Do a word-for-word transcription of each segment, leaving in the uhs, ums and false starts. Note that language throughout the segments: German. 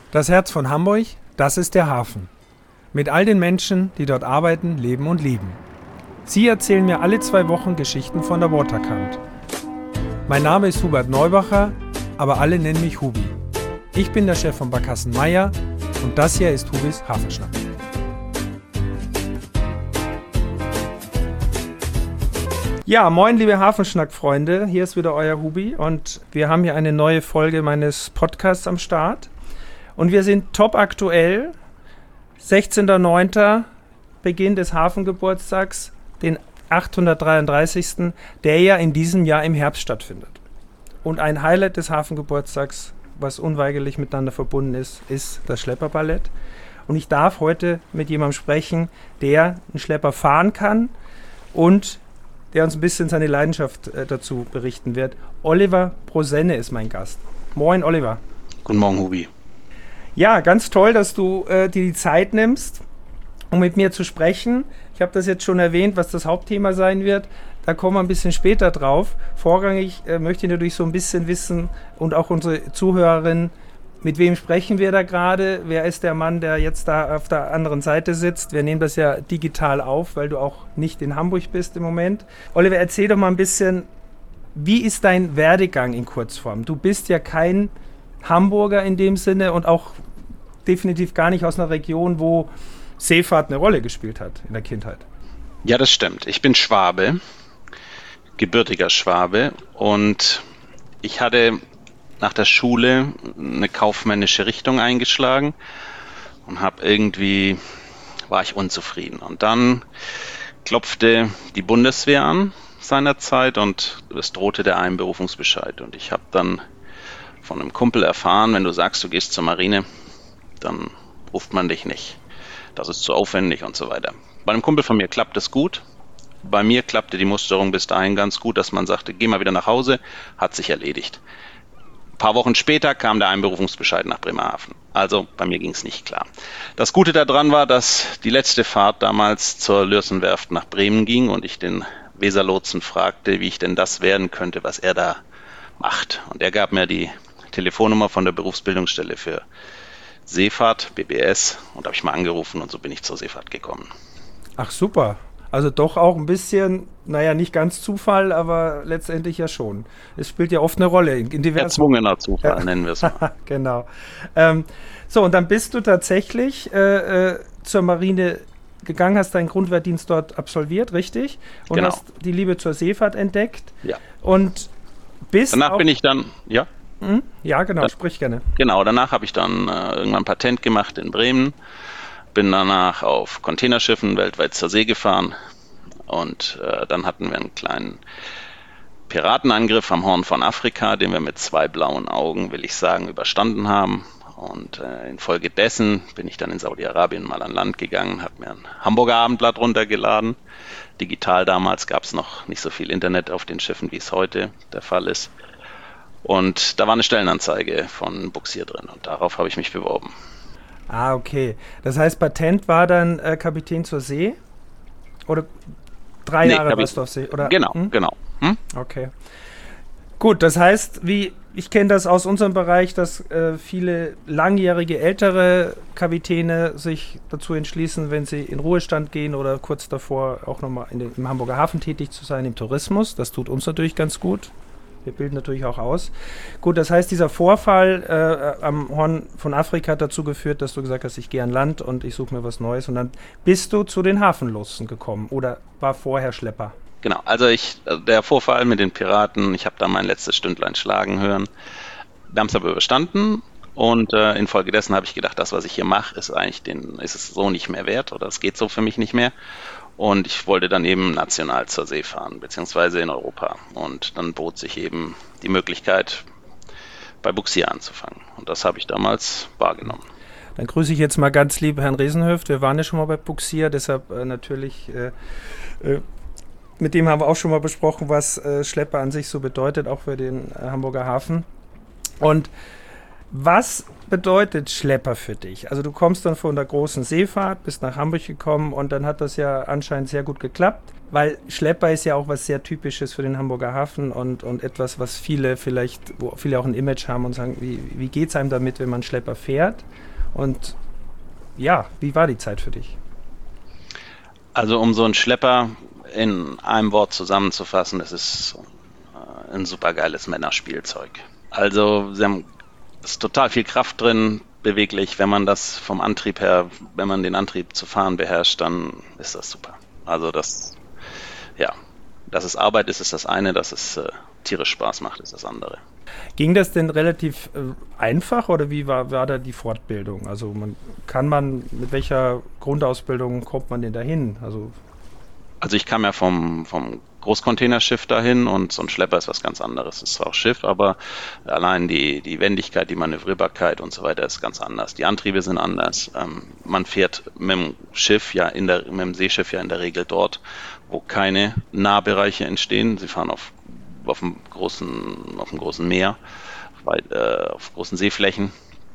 Das Herz von Hamburg, das ist der Hafen. Mit all den Menschen, die dort arbeiten, leben und lieben. Sie erzählen mir alle zwei Wochen Geschichten von der Waterkant. Mein Name ist Hubert Neubacher, aber alle nennen mich Hubi. Ich bin der Chef von Barkassen Meier und das hier ist Hubis Hafenschnack. Ja, moin liebe Hafenschnack-Freunde, hier ist wieder euer Hubi und wir haben hier eine neue Folge meines Podcasts am Start. Und wir sind top aktuell, sechzehnter neunter Beginn des Hafengeburtstags, den achthundertdreiunddreißigsten, der ja in diesem Jahr im Herbst stattfindet. Und ein Highlight des Hafengeburtstags, was unweigerlich miteinander verbunden ist, ist das Schlepperballett. Und ich darf heute mit jemandem sprechen, der einen Schlepper fahren kann und der uns ein bisschen seine Leidenschaft äh, dazu berichten wird. Oliver Brosenne ist mein Gast. Moin, Oliver. Guten Morgen, Hubi. Ja, ganz toll, dass du äh, dir die Zeit nimmst, um mit mir zu sprechen. Ich habe das jetzt schon erwähnt, was das Hauptthema sein wird. Da kommen wir ein bisschen später drauf. Vorrangig äh, möchte ich natürlich so ein bisschen wissen und auch unsere Zuhörerinnen, mit wem sprechen wir da gerade? Wer ist der Mann, der jetzt da auf der anderen Seite sitzt? Wir nehmen das ja digital auf, weil du auch nicht in Hamburg bist im Moment. Oliver, erzähl doch mal ein bisschen, wie ist dein Werdegang in Kurzform? Du bist ja kein Hamburger in dem Sinne und auch definitiv gar nicht aus einer Region, wo Seefahrt eine Rolle gespielt hat in der Kindheit. Ja, das stimmt. Ich bin Schwabe, gebürtiger Schwabe, und ich hatte nach der Schule eine kaufmännische Richtung eingeschlagen und habe irgendwie, war ich unzufrieden. Und dann klopfte die Bundeswehr an seinerzeit und es drohte der Einberufungsbescheid. Und ich habe dann von einem Kumpel erfahren, wenn du sagst, du gehst zur Marine, dann ruft man dich nicht. Das ist zu aufwendig und so weiter. Bei einem Kumpel von mir klappt es gut. Bei mir klappte die Musterung bis dahin ganz gut, dass man sagte, geh mal wieder nach Hause, hat sich erledigt. Ein paar Wochen später kam der Einberufungsbescheid nach Bremerhaven. Also bei mir ging es nicht klar. Das Gute daran war, dass die letzte Fahrt damals zur Lürsenwerft nach Bremen ging und ich den Weserlotsen fragte, wie ich denn das werden könnte, was er da macht. Und er gab mir die Telefonnummer von der Berufsbildungsstelle für Seefahrt, B B S, und habe ich mal angerufen und so bin ich zur Seefahrt gekommen. Ach super, also doch auch ein bisschen, naja, nicht ganz Zufall, aber letztendlich ja schon. Es spielt ja oft eine Rolle. In, in diversen Erzwungener Zufall, ja. Nennen wir es mal. Genau. Ähm, so, und dann bist du tatsächlich äh, äh, zur Marine gegangen, hast deinen Grundwehrdienst dort absolviert, richtig? Und genau. Hast die Liebe zur Seefahrt entdeckt. Ja. Und bist Danach auch, bin ich dann, ja? Hm? Ja, genau, dann, sprich gerne. Genau, danach habe ich dann äh, irgendwann Patent gemacht in Bremen, bin danach auf Containerschiffen weltweit zur See gefahren und äh, dann hatten wir einen kleinen Piratenangriff am Horn von Afrika, den wir mit zwei blauen Augen, will ich sagen, überstanden haben. Und äh, infolgedessen bin ich dann in Saudi-Arabien mal an Land gegangen, habe mir ein Hamburger Abendblatt runtergeladen. Digital damals gab es noch nicht so viel Internet auf den Schiffen, wie es heute der Fall ist. Und da war eine Stellenanzeige von Bugsier drin und darauf habe ich mich beworben. Ah, okay. Das heißt, Patent war dann äh, Kapitän zur See? Oder drei nee, Jahre Kapit- warst du auf See? Oder? Genau, hm? genau. Hm? Okay. Gut, das heißt, wie ich kenne das aus unserem Bereich, dass äh, viele langjährige ältere Kapitäne sich dazu entschließen, wenn sie in Ruhestand gehen oder kurz davor auch nochmal in den, im Hamburger Hafen tätig zu sein, im Tourismus. Das tut uns natürlich ganz gut. Wir bilden natürlich auch aus. Gut, das heißt, dieser Vorfall äh, am Horn von Afrika hat dazu geführt, dass du gesagt hast, ich gehe an Land und ich suche mir was Neues. Und dann bist du zu den Hafenlotsen gekommen oder war vorher Schlepper? Genau, also ich, der Vorfall mit den Piraten, ich habe da mein letztes Stündlein schlagen hören. Wir haben es aber überstanden und äh, infolgedessen habe ich gedacht, das, was ich hier mache, ist eigentlich den, ist es so nicht mehr wert oder es geht so für mich nicht mehr. Und ich wollte dann eben national zur See fahren, beziehungsweise in Europa. Und dann bot sich eben die Möglichkeit, bei Bugsier anzufangen. Und das habe ich damals wahrgenommen. Dann grüße ich jetzt mal ganz lieb Herrn Riesenhöft. Wir waren ja schon mal bei Bugsier, deshalb äh, natürlich, äh, äh, mit dem haben wir auch schon mal besprochen, was äh, Schlepper an sich so bedeutet, auch für den äh, Hamburger Hafen. Und Was bedeutet Schlepper für dich? Also du kommst dann von der großen Seefahrt, bist nach Hamburg gekommen und dann hat das ja anscheinend sehr gut geklappt, weil Schlepper ist ja auch was sehr Typisches für den Hamburger Hafen und, und etwas, was viele vielleicht, wo viele auch ein Image haben und sagen, wie, wie geht es einem damit, wenn man Schlepper fährt? Und ja, wie war die Zeit für dich? Also um so einen Schlepper in einem Wort zusammenzufassen, das ist äh, ein supergeiles Männerspielzeug. Also sie haben ist total viel Kraft drin, beweglich. Wenn man das vom Antrieb her, wenn man den Antrieb zu fahren beherrscht, dann ist das super. Also das, ja, dass es Arbeit ist, ist das eine, dass es äh, tierisch Spaß macht, ist das andere. Ging das denn relativ äh, einfach oder wie war, war da die Fortbildung? Also man, kann man, mit welcher Grundausbildung kommt man denn dahin? Also, also ich kam ja vom, vom Großcontainerschiff dahin und so ein Schlepper ist was ganz anderes. Es ist zwar auch Schiff, aber allein die, die Wendigkeit, die Manövrierbarkeit und so weiter ist ganz anders. Die Antriebe sind anders. Ähm, man fährt mit dem Schiff ja in der, mit dem Seeschiff ja in der Regel dort, wo keine Nahbereiche entstehen. Sie fahren auf, auf dem großen, auf dem großen Meer, weit, äh, auf großen Seeflächen.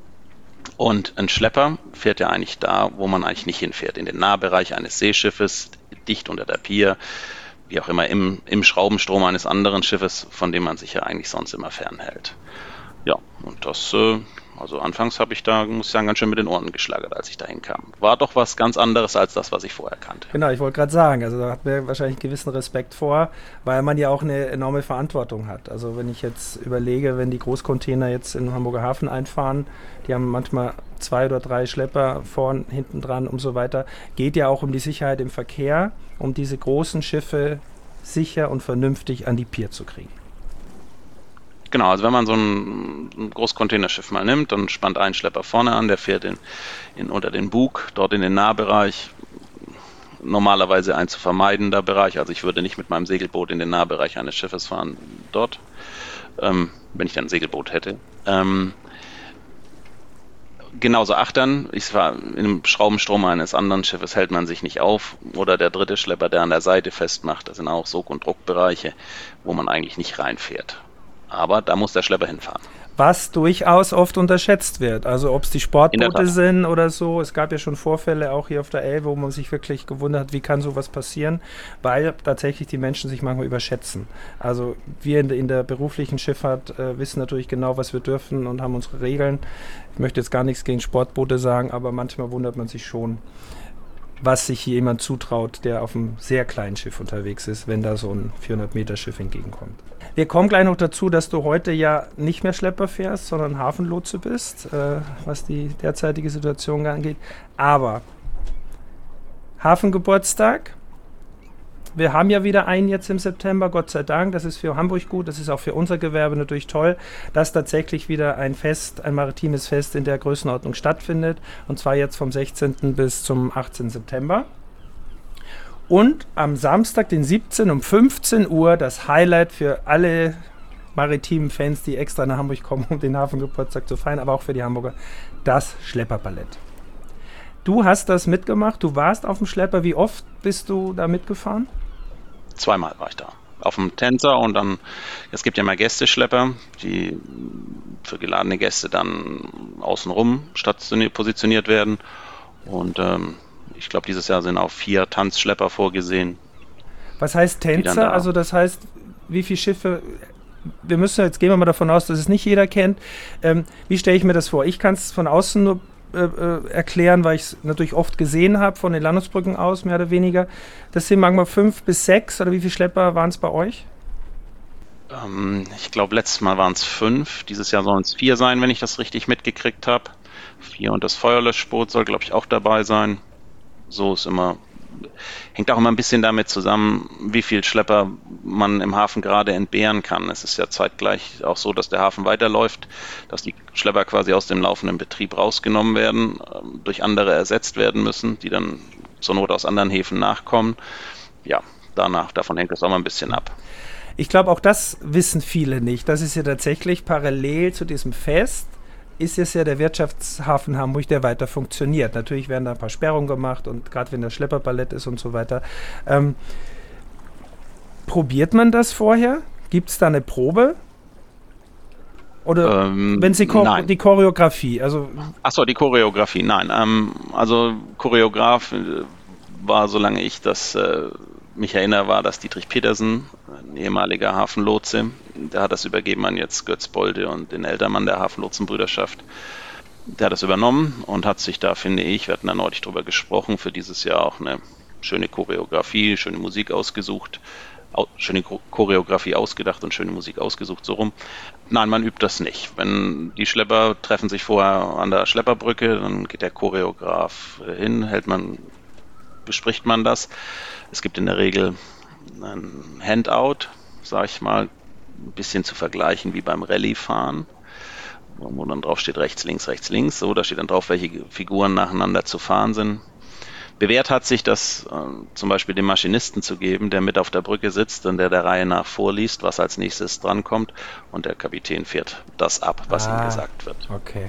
Und ein Schlepper fährt ja eigentlich da, wo man eigentlich nicht hinfährt, in den Nahbereich eines Seeschiffes, dicht unter der Pier, wie auch immer, im, im Schraubenstrom eines anderen Schiffes, von dem man sich ja eigentlich sonst immer fernhält. Ja, und das, äh, also anfangs habe ich da, muss ich sagen, ganz schön mit den Ohren geschlagert, als ich da hinkam. War doch was ganz anderes als das, was ich vorher kannte. Genau, ich wollte gerade sagen, also da hat man wahrscheinlich einen gewissen Respekt vor, weil man ja auch eine enorme Verantwortung hat. Also wenn ich jetzt überlege, wenn die Großcontainer jetzt in den Hamburger Hafen einfahren, die haben manchmal zwei oder drei Schlepper vorn, hinten dran und so weiter, geht ja auch um die Sicherheit im Verkehr, um diese großen Schiffe sicher und vernünftig an die Pier zu kriegen. Genau, also wenn man so ein, ein Großcontainerschiff mal nimmt, dann spannt ein Schlepper vorne an, der fährt in, in, unter den Bug, dort in den Nahbereich, normalerweise ein zu vermeidender Bereich, also ich würde nicht mit meinem Segelboot in den Nahbereich eines Schiffes fahren, dort, ähm, wenn ich dann ein Segelboot hätte. Ähm, Genauso achtern, ich war im Schraubenstrom eines anderen Schiffes hält man sich nicht auf oder der dritte Schlepper, der an der Seite festmacht, das sind auch Sog- und Druckbereiche, wo man eigentlich nicht reinfährt. Aber da muss der Schlepper hinfahren. Was durchaus oft unterschätzt wird, also ob es die Sportboote sind oder so. Es gab ja schon Vorfälle auch hier auf der Elbe, wo man sich wirklich gewundert hat, wie kann sowas passieren, weil tatsächlich die Menschen sich manchmal überschätzen. Also wir in der, in der beruflichen Schifffahrt äh, wissen natürlich genau, was wir dürfen und haben unsere Regeln. Ich möchte jetzt gar nichts gegen Sportboote sagen, aber manchmal wundert man sich schon, was sich hier jemand zutraut, der auf einem sehr kleinen Schiff unterwegs ist, wenn da so ein vierhundert Meter Schiff entgegenkommt. Wir kommen gleich noch dazu, dass du heute ja nicht mehr Schlepper fährst, sondern Hafenlotse bist, äh, was die derzeitige Situation angeht. Aber Hafengeburtstag, wir haben ja wieder einen jetzt im September, Gott sei Dank. Das ist für Hamburg gut, das ist auch für unser Gewerbe natürlich toll, dass tatsächlich wieder ein Fest, ein maritimes Fest in der Größenordnung stattfindet. Und zwar jetzt vom sechzehnten bis zum achtzehnten September. Und am Samstag, den siebzehnten um fünfzehn Uhr, das Highlight für alle maritimen Fans, die extra nach Hamburg kommen, um den Hafengeburtstag zu feiern, aber auch für die Hamburger, das Schlepperballett. Du hast das mitgemacht, du warst auf dem Schlepper. Wie oft bist du da mitgefahren? Zweimal war ich da. Auf dem Tänzer und dann, es gibt ja mal Gästeschlepper, die für geladene Gäste dann außenrum stationiert, positioniert werden. Und ähm, ich glaube, dieses Jahr sind auch vier Tanzschlepper vorgesehen. Was heißt Tänzer? Da also das heißt, wie viele Schiffe, wir müssen, jetzt gehen wir mal davon aus, dass es nicht jeder kennt. Ähm, wie stelle ich mir das vor? Ich kann es von außen nur äh, erklären, weil ich es natürlich oft gesehen habe, von den Landungsbrücken aus, mehr oder weniger. Das sind manchmal fünf bis sechs, oder wie viele Schlepper waren es bei euch? Ähm, ich glaube, letztes Mal waren es fünf. Dieses Jahr sollen es vier sein, wenn ich das richtig mitgekriegt habe. Vier und das Feuerlöschboot soll, glaube ich, auch dabei sein. So ist immer, hängt auch immer ein bisschen damit zusammen, wie viel Schlepper man im Hafen gerade entbehren kann. Es ist ja zeitgleich auch so, dass der Hafen weiterläuft, dass die Schlepper quasi aus dem laufenden Betrieb rausgenommen werden, durch andere ersetzt werden müssen, die dann zur Not aus anderen Häfen nachkommen. Ja, danach, davon hängt das auch mal ein bisschen ab. Ich glaube, auch das wissen viele nicht. Das ist ja tatsächlich parallel zu diesem Fest, ist es ja der Wirtschaftshafen Hamburg, der weiter funktioniert. Natürlich werden da ein paar Sperrungen gemacht und gerade wenn das Schlepperballett ist und so weiter. Ähm, probiert man das vorher? Gibt es da eine Probe? Oder ähm, wenn Sie Chor- die Choreografie, also... Achso, die Choreografie, nein. Ähm, also Choreograf war, solange ich das äh, mich erinnere, war das Dietrich Petersen, ein ehemaliger Hafenlotse. Der hat das übergeben an jetzt Götz Bolde und den Eltermann der Hafenlotsenbrüderschaft. Der hat das übernommen und hat sich da, finde ich, wir hatten da neulich drüber gesprochen, für dieses Jahr auch eine schöne Choreografie, schöne Musik ausgesucht. Schöne Choreografie ausgedacht und schöne Musik ausgesucht, so rum. Nein, man übt das nicht. Wenn die Schlepper treffen sich vorher an der Schlepperbrücke, dann geht der Choreograf hin, hält man, bespricht man das. Es gibt in der Regel ein Handout, sag ich mal, ein bisschen zu vergleichen wie beim Rallye-Fahren, wo dann drauf steht rechts, links, rechts, links. So, da steht dann drauf, welche Figuren nacheinander zu fahren sind. Bewährt hat sich das äh, zum Beispiel dem Maschinisten zu geben, der mit auf der Brücke sitzt und der der Reihe nach vorliest, was als nächstes drankommt, und der Kapitän fährt das ab, was ah, ihm gesagt wird. Okay.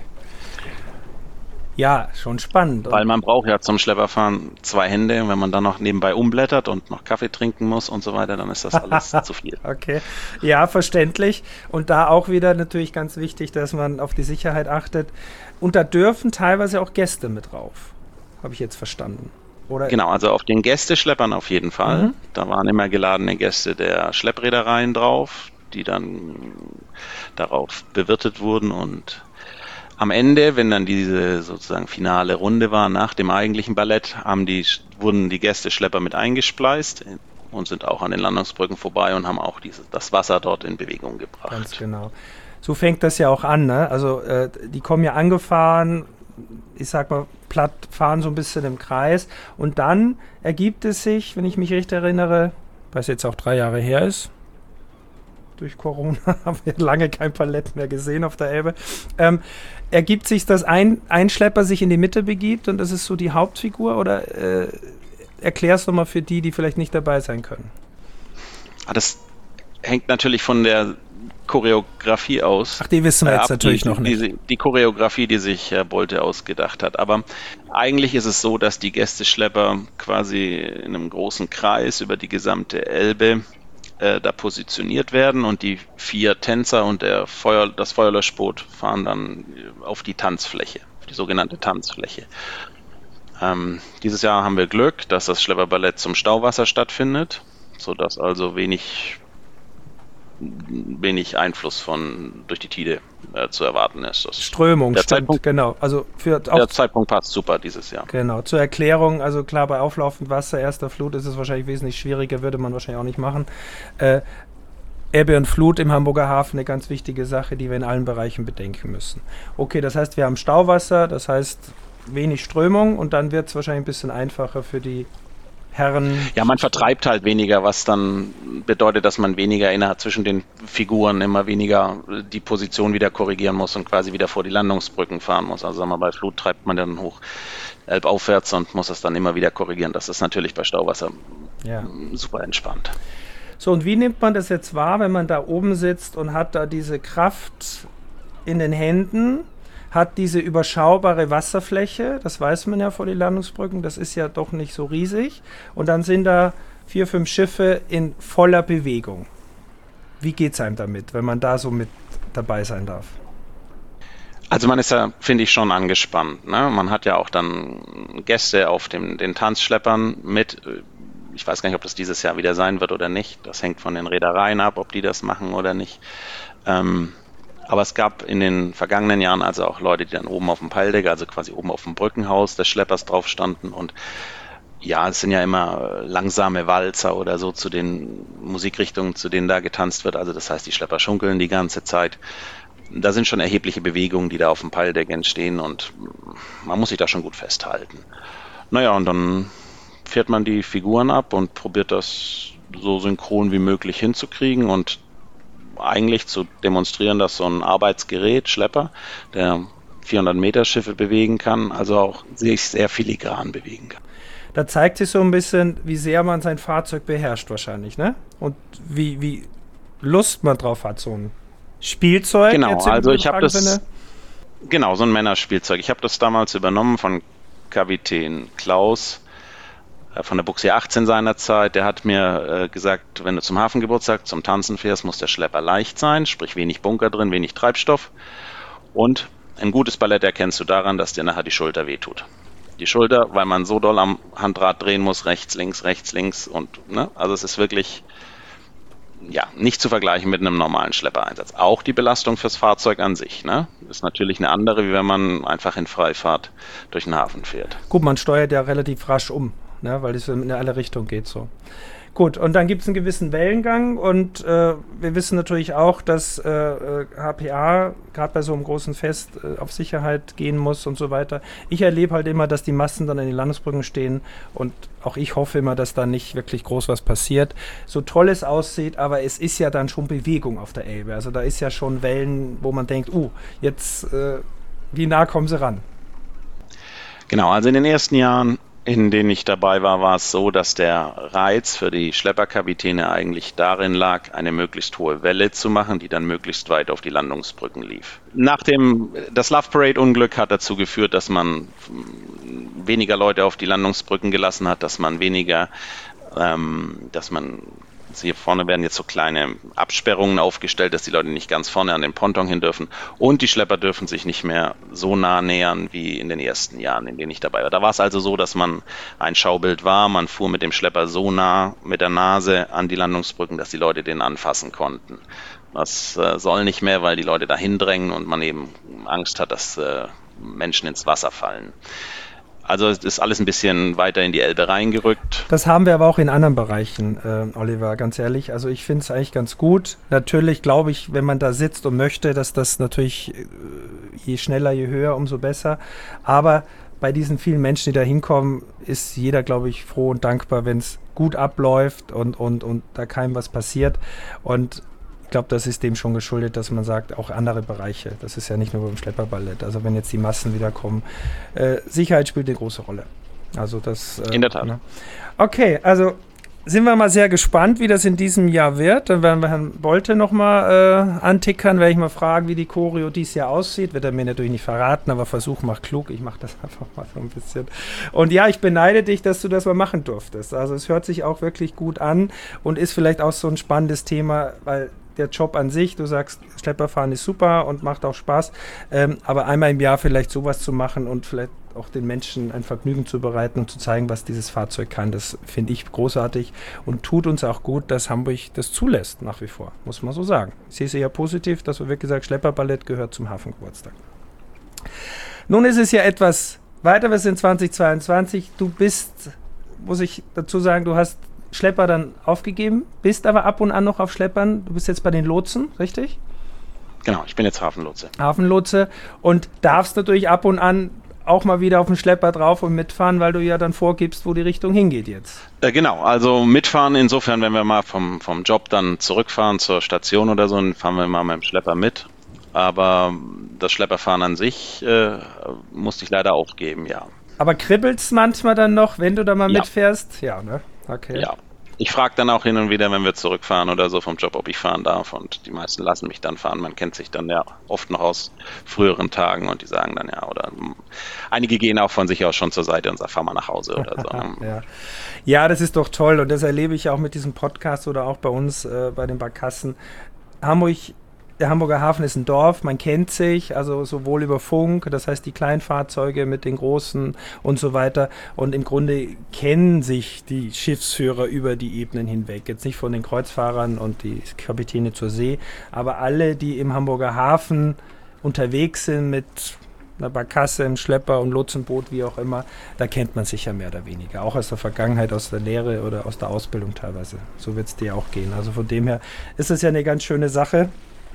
Ja, schon spannend. Weil man braucht ja zum Schlepperfahren zwei Hände, und wenn man dann noch nebenbei umblättert und noch Kaffee trinken muss und so weiter, dann ist das alles zu viel. Okay, ja, verständlich. Und da auch wieder natürlich ganz wichtig, dass man auf die Sicherheit achtet. Und da dürfen teilweise auch Gäste mit drauf, habe ich jetzt verstanden. Oder? Genau, also auf den Gästeschleppern auf jeden Fall. Mhm. Da waren immer geladene Gäste der Schleppreedereien drauf, die dann darauf bewirtet wurden, und am Ende, wenn dann diese sozusagen finale Runde war, nach dem eigentlichen Ballett, haben die, wurden die Gästeschlepper mit eingespleist und sind auch an den Landungsbrücken vorbei und haben auch diese, das Wasser dort in Bewegung gebracht. Ganz genau. So fängt das ja auch an, ne? Also äh, die kommen ja angefahren, ich sag mal, platt fahren so ein bisschen im Kreis, und dann ergibt es sich, wenn ich mich richtig erinnere, was jetzt auch drei Jahre her ist, durch Corona haben wir lange kein Ballett mehr gesehen auf der Elbe, ähm, ergibt sich, dass ein, ein Schlepper sich in die Mitte begibt und das ist so die Hauptfigur, oder äh, erklär's doch mal für die, die vielleicht nicht dabei sein können. Das hängt natürlich von der Choreografie aus. Ach, die wissen wir jetzt äh, natürlich die, noch nicht. Die, die Choreografie, die sich Herr Bolte ausgedacht hat. Aber eigentlich ist es so, dass die Gästeschlepper quasi in einem großen Kreis über die gesamte Elbe äh, da positioniert werden, und die vier Tänzer und der Feuer, das Feuerlöschboot fahren dann auf die Tanzfläche, auf die sogenannte Tanzfläche. Ähm, dieses Jahr haben wir Glück, dass das Schlepperballett zum Stauwasser stattfindet, sodass also wenig wenig Einfluss von durch die Tide äh, zu erwarten ist. Das Strömung, der stimmt, Zeitpunkt, genau. Also für auch der Zeitpunkt passt super dieses Jahr. Genau, zur Erklärung, also klar, bei auflaufendem Wasser, erster Flut ist es wahrscheinlich wesentlich schwieriger, würde man wahrscheinlich auch nicht machen. Äh, Ebbe und Flut im Hamburger Hafen, eine ganz wichtige Sache, die wir in allen Bereichen bedenken müssen. Okay, das heißt, wir haben Stauwasser, das heißt wenig Strömung, und dann wird es wahrscheinlich ein bisschen einfacher für die Herren. Ja, man vertreibt halt weniger, was dann bedeutet, dass man weniger innerhalb zwischen den Figuren immer weniger die Position wieder korrigieren muss und quasi wieder vor die Landungsbrücken fahren muss. Also sagen wir, bei Flut treibt man dann hoch elbaufwärts und muss das dann immer wieder korrigieren. Das ist natürlich bei Stauwasser ja super entspannt. So, und wie nimmt man das jetzt wahr, wenn man da oben sitzt und hat da diese Kraft in den Händen, hat diese überschaubare Wasserfläche, das weiß man ja vor den Landungsbrücken, das ist ja doch nicht so riesig, und dann sind da vier, fünf Schiffe in voller Bewegung. Wie geht es einem damit, wenn man da so mit dabei sein darf? Also man ist ja, finde ich, schon angespannt, ne? Man hat ja auch dann Gäste auf dem, den Tanzschleppern mit. Ich weiß gar nicht, ob das dieses Jahr wieder sein wird oder nicht. Das hängt von den Reedereien ab, ob die das machen oder nicht. Ähm, Aber es gab in den vergangenen Jahren also auch Leute, die dann oben auf dem Peildeck, also quasi oben auf dem Brückenhaus des Schleppers drauf standen, und ja, es sind ja immer langsame Walzer oder so zu den Musikrichtungen, zu denen da getanzt wird. Also das heißt, die Schlepper schunkeln die ganze Zeit. Da sind schon erhebliche Bewegungen, die da auf dem Peildeck entstehen, und man muss sich da schon gut festhalten. Naja, und dann fährt man die Figuren ab und probiert das so synchron wie möglich hinzukriegen und eigentlich zu demonstrieren, dass so ein Arbeitsgerät, Schlepper, der vierhundert Meter Schiffe bewegen kann, also auch sich sehr filigran bewegen kann. Da zeigt sich so ein bisschen, wie sehr man sein Fahrzeug beherrscht wahrscheinlich, ne? Und wie, wie Lust man drauf hat, so ein Spielzeug. Genau, also ich habe das, Sinne. genau, so ein Männerspielzeug. Ich habe das damals übernommen von Kapitän Klaus, von der Buxier achtzehn seinerzeit, der hat mir äh, gesagt, wenn du zum Hafengeburtstag zum Tanzen fährst, muss der Schlepper leicht sein, sprich wenig Bunker drin, wenig Treibstoff. Und ein gutes Ballett erkennst du daran, dass dir nachher die Schulter wehtut. Die Schulter, weil man so doll am Handrad drehen muss, rechts, links, rechts, links und, ne, also es ist wirklich, ja, nicht zu vergleichen mit einem normalen Schleppereinsatz. Auch die Belastung fürs Fahrzeug an sich, ne, ist natürlich eine andere, wie wenn man einfach in Freifahrt durch den Hafen fährt. Gut, man steuert ja relativ rasch um, ne, weil es in alle Richtungen geht so. Gut, und dann gibt es einen gewissen Wellengang und äh, wir wissen natürlich auch, dass äh, H P A gerade bei so einem großen Fest äh, auf Sicherheit gehen muss und so weiter. Ich erlebe halt immer, dass die Massen dann an den Landungsbrücken stehen und auch ich hoffe immer, dass da nicht wirklich groß was passiert. So toll es aussieht, aber es ist ja dann schon Bewegung auf der Elbe. Also da ist ja schon Wellen, wo man denkt, uh, jetzt, äh, wie nah kommen sie ran? Genau, also in den ersten Jahren, in denen ich dabei war, war es so, dass der Reiz für die Schlepperkapitäne eigentlich darin lag, eine möglichst hohe Welle zu machen, die dann möglichst weit auf die Landungsbrücken lief. Nachdem das Love Parade-Unglück hat dazu geführt, dass man weniger Leute auf die Landungsbrücken gelassen hat, dass man weniger, ähm, dass man hier vorne werden jetzt so kleine Absperrungen aufgestellt, dass die Leute nicht ganz vorne an den Ponton hin dürfen. Und die Schlepper dürfen sich nicht mehr so nah nähern wie in den ersten Jahren, in denen ich dabei war. Da war es also so, dass man ein Schaubild war. Man fuhr mit dem Schlepper so nah mit der Nase an die Landungsbrücken, dass die Leute den anfassen konnten. Das äh, soll nicht mehr, weil die Leute dahin drängen und man eben Angst hat, dass äh, Menschen ins Wasser fallen. Also es ist alles ein bisschen weiter in die Elbe reingerückt. Das haben wir aber auch in anderen Bereichen, äh, Oliver, ganz ehrlich. Also ich finde es eigentlich ganz gut. Natürlich glaube ich, wenn man da sitzt und möchte, dass das natürlich äh, je schneller, je höher, umso besser. Aber bei diesen vielen Menschen, die da hinkommen, ist jeder, glaube ich, froh und dankbar, wenn es gut abläuft und, und, und da keinem was passiert. Und ich glaube, das ist dem schon geschuldet, dass man sagt, auch andere Bereiche. Das ist ja nicht nur beim Schlepperballett. Also wenn jetzt die Massen wieder kommen. Äh, Sicherheit spielt eine große Rolle. Also das. Äh, in der Tat. Ne? Okay, also sind wir mal sehr gespannt, wie das in diesem Jahr wird. Dann werden wir Herrn Bolte nochmal äh, antickern, werde ich mal fragen, wie die Choreo dieses Jahr aussieht. Wird er mir natürlich nicht verraten, aber Versuch macht klug. Ich mache das einfach mal so ein bisschen. Und ja, ich beneide dich, dass du das mal machen durftest. Also es hört sich auch wirklich gut an und ist vielleicht auch so ein spannendes Thema, weil der Job an sich, du sagst, Schlepperfahren ist super und macht auch Spaß, ähm, aber einmal im Jahr vielleicht sowas zu machen und vielleicht auch den Menschen ein Vergnügen zu bereiten und zu zeigen, was dieses Fahrzeug kann, das finde ich großartig und tut uns auch gut, dass Hamburg das zulässt, nach wie vor, muss man so sagen. Ich sehe es eher positiv, dass wir wirklich gesagt, Schlepperballett gehört zum Hafengeburtstag. Nun ist es ja etwas weiter, wir sind zweitausendzweiundzwanzig, du bist, muss ich dazu sagen, du hast Schlepper dann aufgegeben, bist aber ab und an noch auf Schleppern. Du bist jetzt bei den Lotsen, richtig? Genau, ich bin jetzt Hafenlotse. Hafenlotse und darfst natürlich ab und an auch mal wieder auf den Schlepper drauf und mitfahren, weil du ja dann vorgibst, wo die Richtung hingeht jetzt. Äh, genau, also mitfahren insofern, wenn wir mal vom, vom Job dann zurückfahren zur Station oder so, dann fahren wir mal mit dem Schlepper mit. Aber das Schlepperfahren an sich äh, musste ich leider aufgeben, ja. Aber kribbelt's manchmal dann noch, wenn du da mal ja. mitfährst? Ja, ne? Okay. Ja, ich frage dann auch hin und wieder, wenn wir zurückfahren oder so vom Job, ob ich fahren darf und die meisten lassen mich dann fahren. Man kennt sich dann ja oft noch aus früheren Tagen und die sagen dann ja, oder einige gehen auch von sich aus schon zur Seite und sagen, fahr mal nach Hause oder so. ja. ja, das ist doch toll und das erlebe ich auch mit diesem Podcast oder auch bei uns äh, bei den Barkassen. Hamburg Der Hamburger Hafen ist ein Dorf, man kennt sich, also sowohl über Funk, das heißt die Kleinfahrzeuge mit den großen und so weiter. Und im Grunde kennen sich die Schiffsführer über die Ebenen hinweg. Jetzt nicht von den Kreuzfahrern und die Kapitäne zur See, aber alle, die im Hamburger Hafen unterwegs sind mit einer Barkasse, einem Schlepper und Lotsenboot, wie auch immer, da kennt man sich ja mehr oder weniger. Auch aus der Vergangenheit, aus der Lehre oder aus der Ausbildung teilweise. So wird es dir auch gehen. Also von dem her ist das ja eine ganz schöne Sache.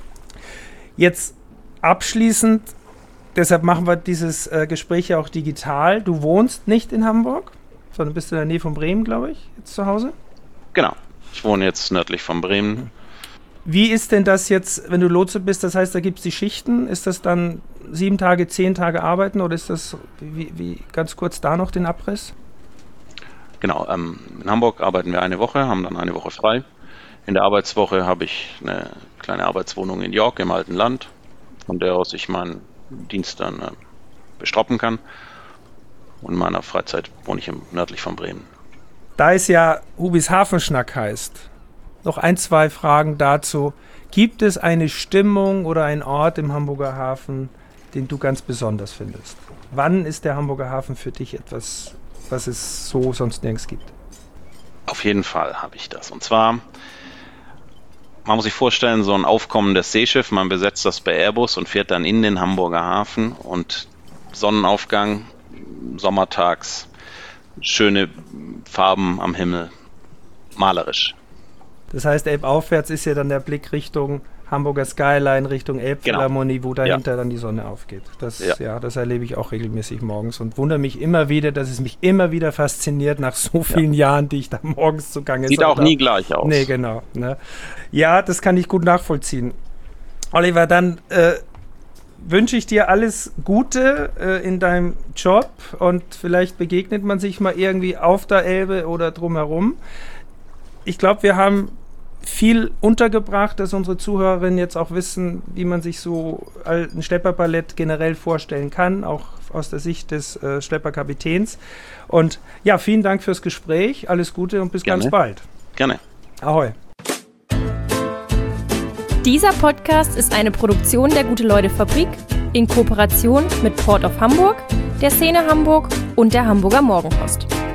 Jetzt abschließend, deshalb machen wir dieses äh, Gespräch ja auch digital. Du wohnst nicht in Hamburg, sondern bist in der Nähe von Bremen, glaube ich, jetzt zu Hause? Genau, ich wohne jetzt nördlich von Bremen. Wie ist denn das jetzt, wenn du Lotse bist, das heißt, da gibt es die Schichten, ist das dann sieben Tage, zehn Tage arbeiten oder ist das, wie, wie ganz kurz da noch den Abriss? Genau, ähm, in Hamburg arbeiten wir eine Woche, haben dann eine Woche frei. In der Arbeitswoche habe ich eine kleine Arbeitswohnung in York im alten Land, von der aus ich meinen Dienst dann äh, bestroppen kann. Und in meiner Freizeit wohne ich im, nördlich von Bremen. Da es ja Hubis Hafenschnack heißt, noch ein, zwei Fragen dazu. Gibt es eine Stimmung oder einen Ort im Hamburger Hafen, den du ganz besonders findest? Wann ist der Hamburger Hafen für dich etwas, was es so sonst nirgends gibt? Auf jeden Fall habe ich das. Und zwar, man muss sich vorstellen, so ein aufkommendes Seeschiff, man besetzt das bei Airbus und fährt dann in den Hamburger Hafen und Sonnenaufgang, sommertags, schöne Farben am Himmel, malerisch. Das heißt, elbaufwärts ist ja dann der Blick Richtung Hamburger Skyline, Richtung Elbphilharmonie, genau. Wo dahinter ja. dann die Sonne aufgeht. Das, ja. ja, das erlebe ich auch regelmäßig morgens und wundere mich immer wieder, dass es mich immer wieder fasziniert nach so vielen ja. Jahren, die ich da morgens zugange. Sieht auch nie gleich aus. Nee, genau. Ne? Ja, das kann ich gut nachvollziehen. Oliver, dann äh, wünsche ich dir alles Gute äh, in deinem Job und vielleicht begegnet man sich mal irgendwie auf der Elbe oder drumherum. Ich glaube, wir haben viel untergebracht, dass unsere Zuhörerinnen jetzt auch wissen, wie man sich so ein Schlepperballett generell vorstellen kann, auch aus der Sicht des äh, Schlepperkapitäns. Und ja, vielen Dank fürs Gespräch, alles Gute und bis Gerne. ganz bald. Gerne. Ahoi. Dieser Podcast ist eine Produktion der Gute-Leute-Fabrik in Kooperation mit Port of Hamburg, der Szene Hamburg und der Hamburger Morgenpost.